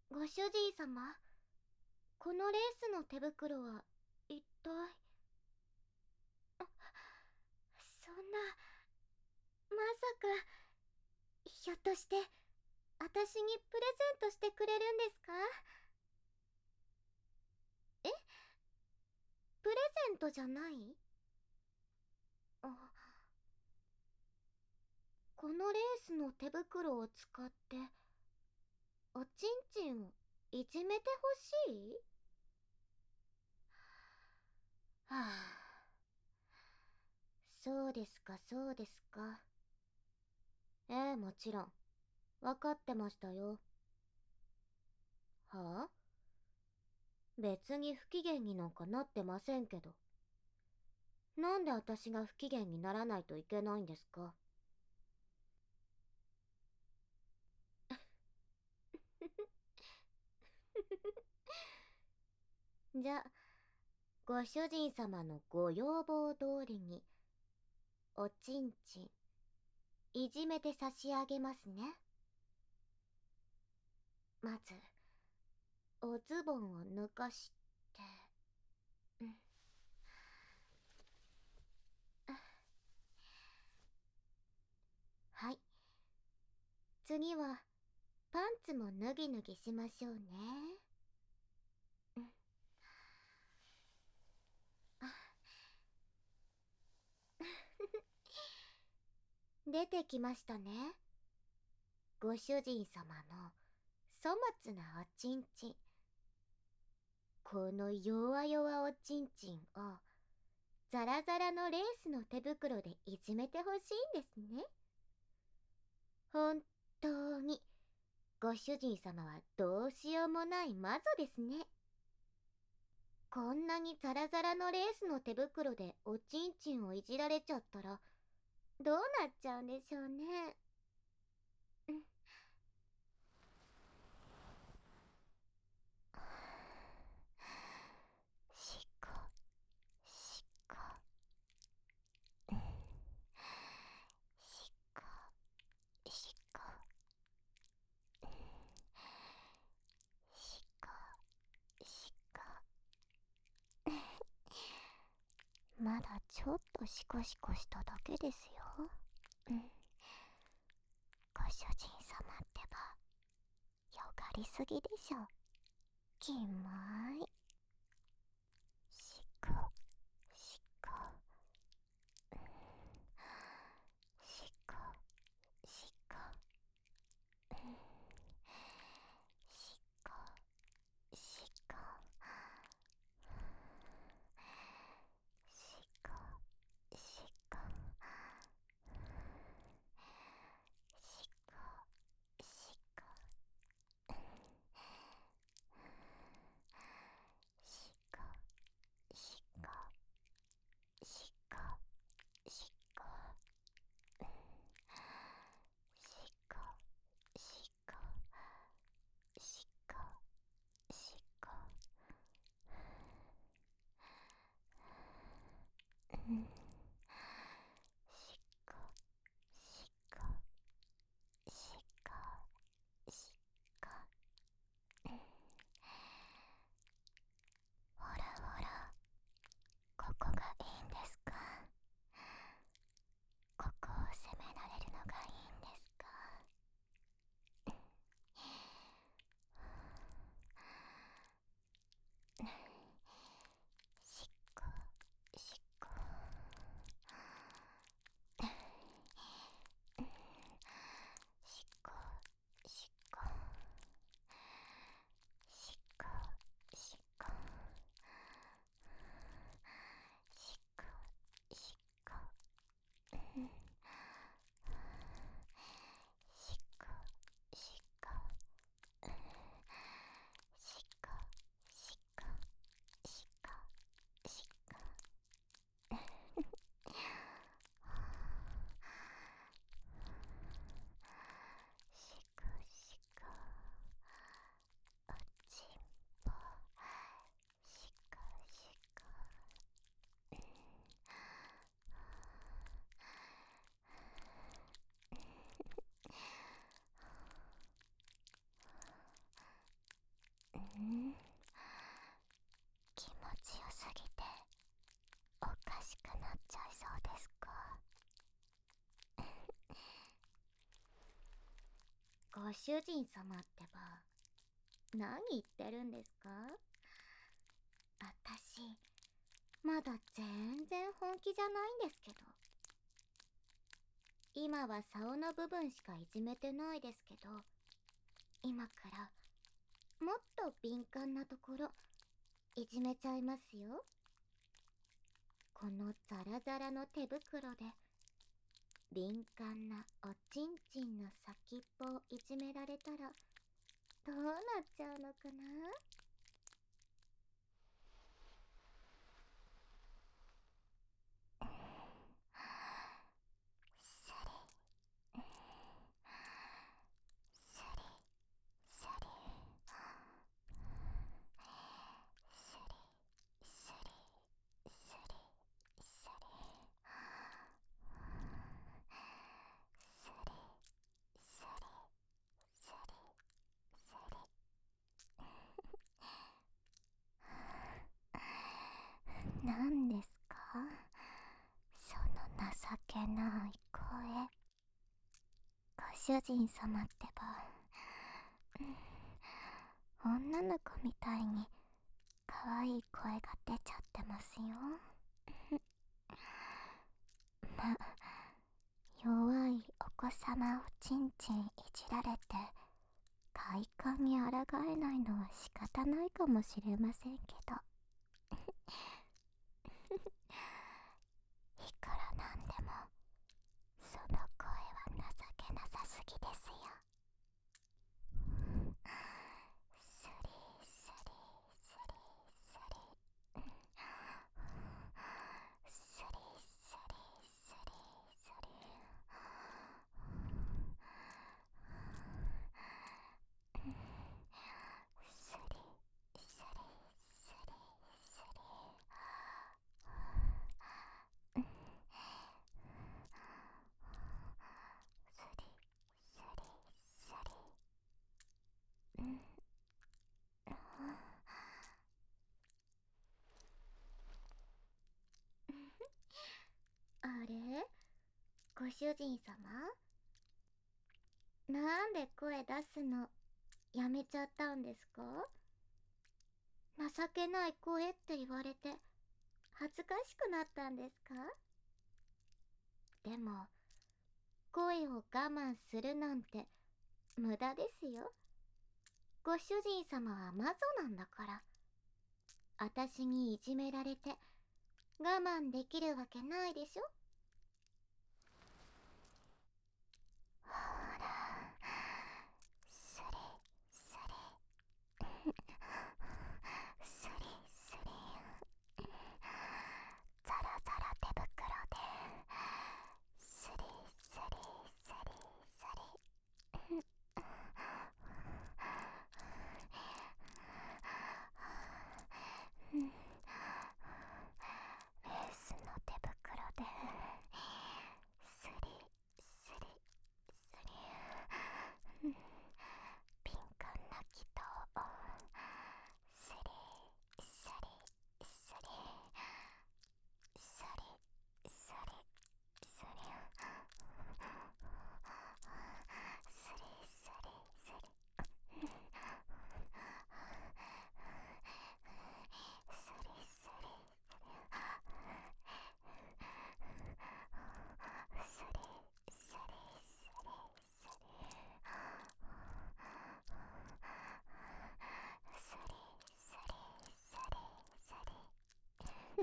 ご主人様、このレースの手袋は一体。そんな、まさか、ひょっとして私にプレゼントしてくれるんですか？え、プレゼントじゃない？あ、このレースの手袋を使っておちんちんをいじめてほしい？はあ、そうですかそうですか。ええ、もちろん分かってましたよ。はあ、別に不機嫌になんかなってませんけど。なんで私が不機嫌にならないといけないんですか？じゃ、ご主人様のご要望通りにおちんちんいじめて差し上げますね。まずおズボンを脱がして、うん、はい。次はパンツも脱ぎ脱ぎしましょうね。うん、出てきましたね、ご主人様の粗末なおちんちん。この弱々おちんちんをザラザラのレースの手袋でいじめてほしいんですね。本当にご主人様はどうしようもない魔女ですね。こんなにザラザラのレースの手袋でおちんちんをいじられちゃったらどうなっちゃうんでしょうね。うん、しこしこ、うん、しこしこ、うん、しこしこ。まだちょっとシコシコしただけですよ。うん、ご主人様ってばよがりすぎでしょ。きまい。しこしこ、うん、しこしこ、うん、しこしこ、しこしこ、しこしこ、 ご主人様ってば、何言ってるんですか？あたし、まだ全然本気じゃないんですけど。今は竿の部分しかいじめてないですけど、今からもっと敏感なところいじめちゃいますよ。このザラザラの手袋で敏感なおちんちんの先っぽをいじめられたらどうなっちゃうのかな。それそれそれそれそれそれそれそれそれそれ。何ですかその情けない声。ご主人様ってば、女の子みたいに可愛い声が出ちゃってますよ。ま、弱いお子様をちんちんいじられて快感に抗えないのは仕方ないかもしれませんけどいくらなんでもその声は情けなさすぎですよ。スリスリスリスリスリスリスリスリスリスリスリスリスリスリスリあれ、ご主人様、なんで声出すのやめちゃったんですか？情けない声って言われて恥ずかしくなったんですか？でも声を我慢するなんて無駄ですよ。ご主人様は魔女なんだから。あたしにいじめられて我慢できるわけないでしょ。ほら、それそれそれそれザラザラ手袋でそれそれそれそれレースの手袋でスリスリスリ敏感な気筒をスリスリスリスリスリスリスリスリスリスリスリスリスリスリスリスリスリスリ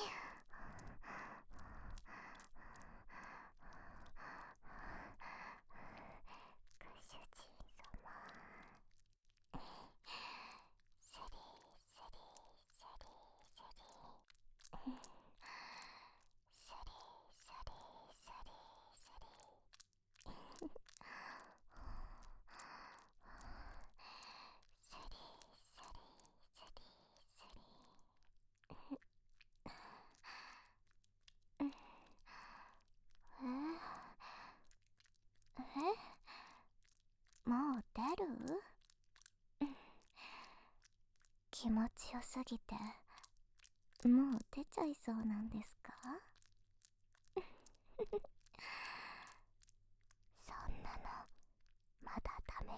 ご主人様、スリスリスリスリスリスリスリスリスリスリスリスリもう出る？気持ちよすぎてもう出ちゃいそうなんですか？そんなのまだダメ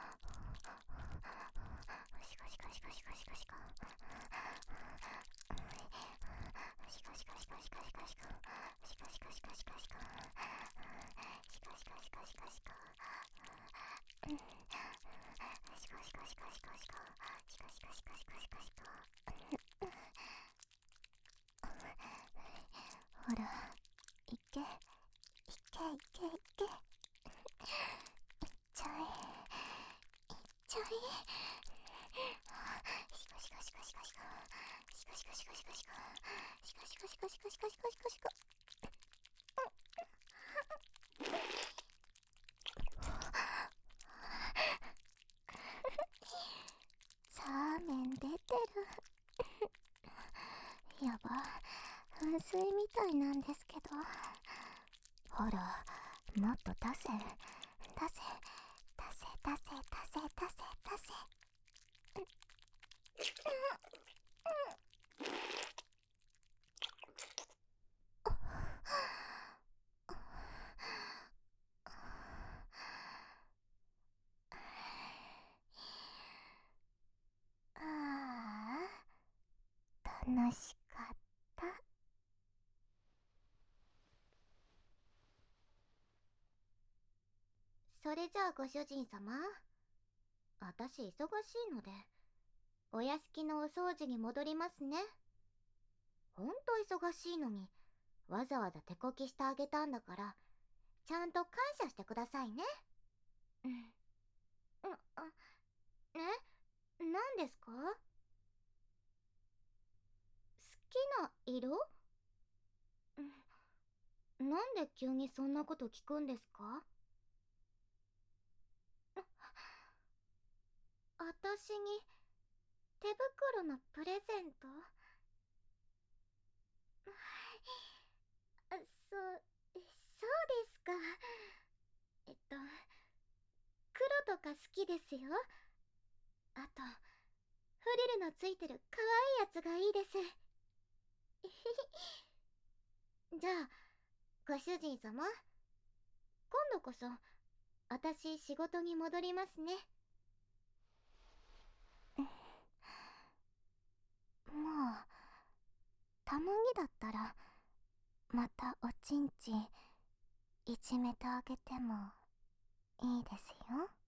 シカシカシカシカシカシカ。シカシカシカシカシカシカ。シカシカシカシカシカ。シカシカシカシカシカ。シカシカシカシカシカ。シカシカシカシカシカシカ。 ほら、いけ、いけいけいけ。いっちゃえ、いっちゃえ。シカシカシカシカシカ。シカシカシカシカシカ。シカシカシカシカシカシカシカシカ。ザーメン出てる。やば、噴水みたいなんですけど。ほら、もっと出せ、出せ、出せ、出せ、出せ、出せ、出せ。ああ、楽しかった。それじゃあご主人様、私忙しいのでお屋敷のお掃除に戻りますね。ほんと忙しいのにわざわざ手こきしてあげたんだから、ちゃんと感謝してくださいね。うん。何ですか？好きな色？なんで急にそんなこと聞くんですか？私に手袋のプレゼント？そうですか。黒とか好きですよ。あと、フリルのついてる可愛いやつがいいです。じゃあ、ご主人様、今度こそ、私仕事に戻りますね。もう、たまにだったら、またおちんちん、いじめてあげてもいいですよ。